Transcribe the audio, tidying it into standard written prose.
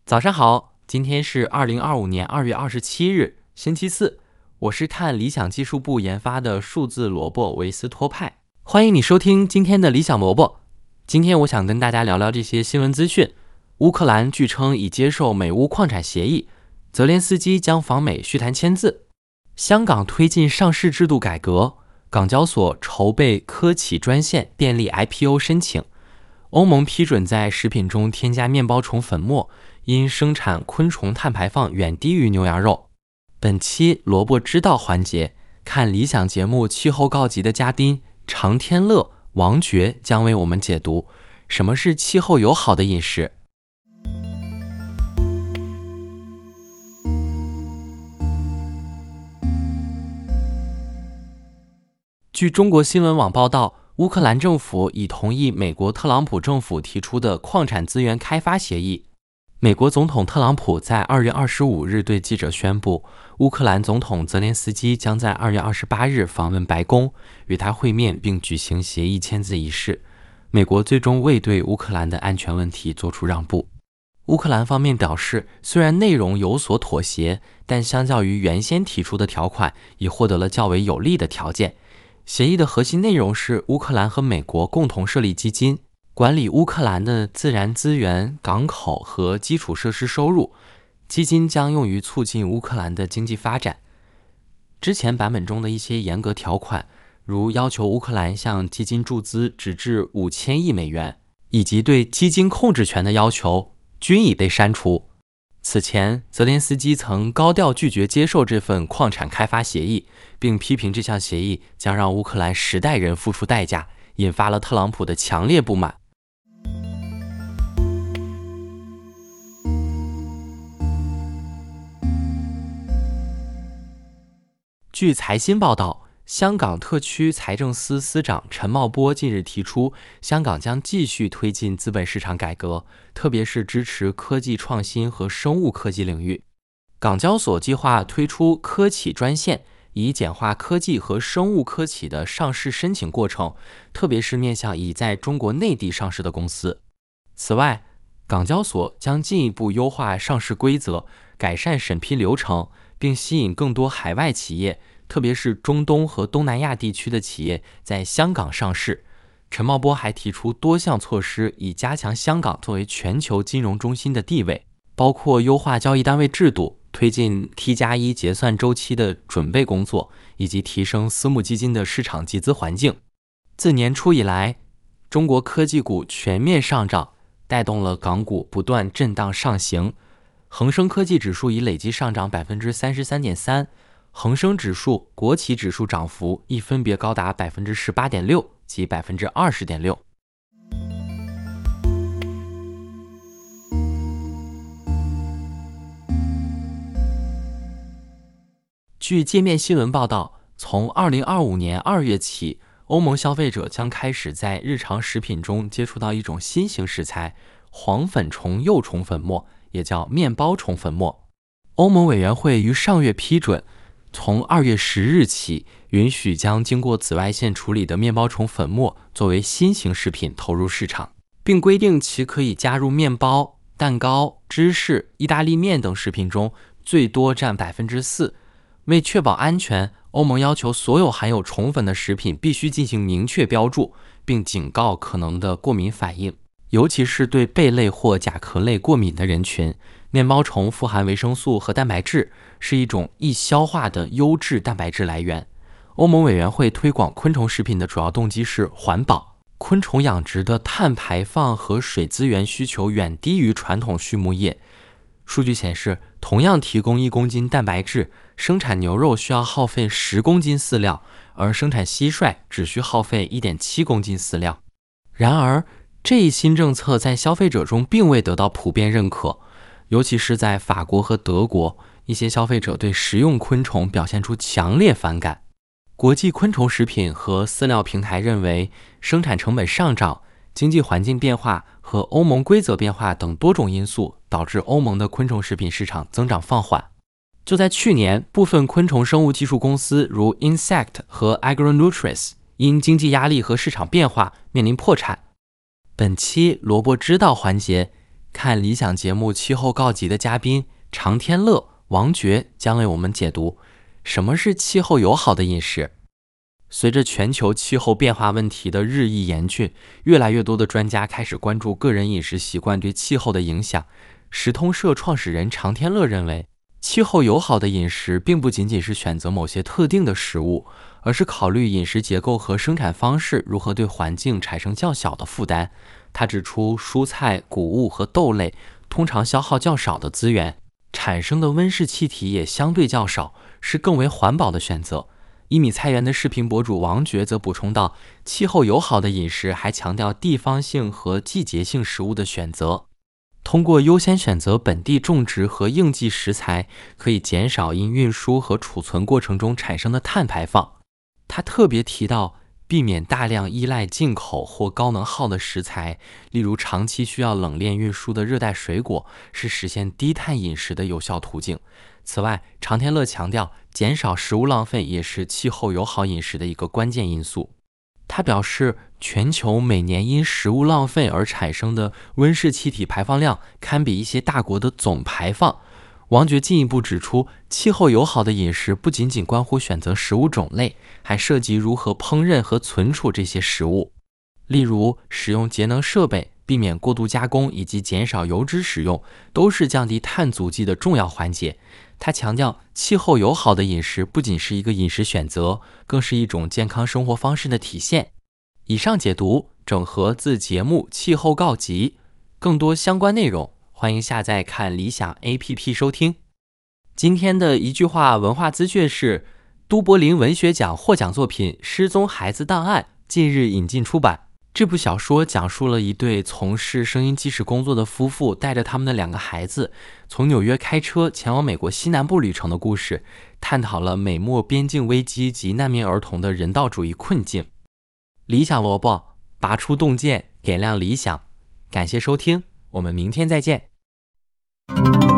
早上好，今天是2025年2月27日，星期四。我是看理想技术部研发的数字萝卜维斯托派，欢迎你收听今天的理想萝卜。今天我想跟大家聊聊这些新闻资讯。乌克兰据称已接受美乌矿产协议，泽连斯基将访美续谈签字。香港推进上市制度改革，港交所筹备科企专线便利 IPO 申请。欧盟批准在食品中添加面包虫粉末，因生产昆虫碳排放远低于牛羊肉。本期萝卜知道环节，看理想节目气候告急的嘉宾常天乐、王珏将为我们解读什么是气候友好的饮食。据中国新闻网报道，乌克兰政府已同意美国特朗普政府提出的矿产资源开发协议。美国总统特朗普在2月25日对记者宣布，乌克兰总统泽连斯基将在2月28日访问白宫，与他会面并举行协议签字仪式。美国最终未对乌克兰的安全问题做出让步。乌克兰方面表示，虽然内容有所妥协，但相较于原先提出的条款，已获得了较为有利的条件。协议的核心内容是乌克兰和美国共同设立基金，管理乌克兰的自然资源、港口和基础设施收入。基金将用于促进乌克兰的经济发展。之前版本中的一些严格条款，如要求乌克兰向基金注资直至5000亿美元，以及对基金控制权的要求，均已被删除。此前，泽连斯基曾高调拒绝接受这份矿产开发协议，并批评这项协议将让乌克兰10代人付出代价，引发了特朗普的强烈不满。据财新报道，香港特区财政司司长陈茂波近日提出，香港将继续推进资本市场改革，特别是支持科技创新和生物科技领域。港交所计划推出科企专线，以简化科技和生物科企的上市申请过程，特别是面向已在中国内地上市的公司。此外，港交所将进一步优化上市规则，改善审批流程，并吸引更多海外企业，特别是中东和东南亚地区的企业在香港上市。陈茂波还提出多项措施，以加强香港作为全球金融中心的地位，包括优化交易单位制度，推进 T+1 结算周期的准备工作，以及提升私募基金的市场集资环境。自年初以来，中国科技股全面上涨，带动了港股不断震荡上行。恒生科技指数已累计上涨 33.3%， 恒生指数、国企指数涨幅亦分别高达 18.6% 及 20.6%。据界面新闻报道，从2025年2月起，欧盟消费者将开始在日常食品中接触到一种新型食材——黄粉虫幼虫粉末，也叫面包虫粉末。欧盟委员会于上月批准，从2月10日起，允许将经过紫外线处理的面包虫粉末作为新型食品投入市场，并规定其可以加入面包、蛋糕、芝士、意大利面等食品中，最多占 4%。为确保安全，欧盟要求所有含有虫粉的食品必须进行明确标注，并警告可能的过敏反应，尤其是对贝类或甲壳类过敏的人群。面包虫富含维生素和蛋白质，是一种易消化的优质蛋白质来源。欧盟委员会推广昆虫食品的主要动机是环保。昆虫养殖的碳排放和水资源需求远低于传统畜牧业。数据显示，同样提供1公斤蛋白质，生产牛肉需要耗费10公斤饲料，而生产蟋蟀只需耗费 1.7 公斤饲料。然而，这一新政策在消费者中并未得到普遍认可，尤其是在法国和德国，一些消费者对食用昆虫表现出强烈反感。国际昆虫食品和饲料平台认为，生产成本上涨、经济环境变化和欧盟规则变化等多种因素导致欧盟的昆虫食品市场增长放缓。就在去年，部分昆虫生物技术公司如 Insect 和 AgroNutris 因经济压力和市场变化面临破产。本期萝卜知道环节， 看理想节目气候告急的嘉宾常天乐、王珏将为我们解读什么是气候友好的饮食。随着全球气候变化问题的日益严峻，越来越多的专家开始关注个人饮食习惯对气候的影响。时通社创始人常天乐认为，气候友好的饮食并不仅仅是选择某些特定的食物，而是考虑饮食结构和生产方式如何对环境产生较小的负担。他指出，蔬菜、谷物和豆类通常消耗较少的资源，产生的温室气体也相对较少，是更为环保的选择。一米菜园的视频博主王珏则补充道，气候友好的饮食还强调地方性和季节性食物的选择。通过优先选择本地种植和应季食材，可以减少因运输和储存过程中产生的碳排放。他特别提到，避免大量依赖进口或高能耗的食材，例如长期需要冷链运输的热带水果，是实现低碳饮食的有效途径。此外，常天乐强调，减少食物浪费也是气候友好饮食的一个关键因素。他表示，全球每年因食物浪费而产生的温室气体排放量堪比一些大国的总排放。王珏进一步指出，气候友好的饮食不仅仅关乎选择食物种类，还涉及如何烹饪和存储这些食物。例如，使用节能设备、避免过度加工以及减少油脂使用，都是降低碳足迹的重要环节。他强调，气候友好的饮食不仅是一个饮食选择，更是一种健康生活方式的体现。以上解读整合自节目《气候告急》，更多相关内容，欢迎下载看理想 APP 收听。今天的一句话文化资讯是，都柏林文学奖获奖作品《失踪孩子档案》近日引进出版。这部小说讲述了一对从事声音技师工作的夫妇带着他们的2个孩子，从纽约开车前往美国西南部旅程的故事，探讨了美墨边境危机及难民儿童的人道主义困境。理想萝卜，拔出洞见，点亮理想。感谢收听，我们明天再见。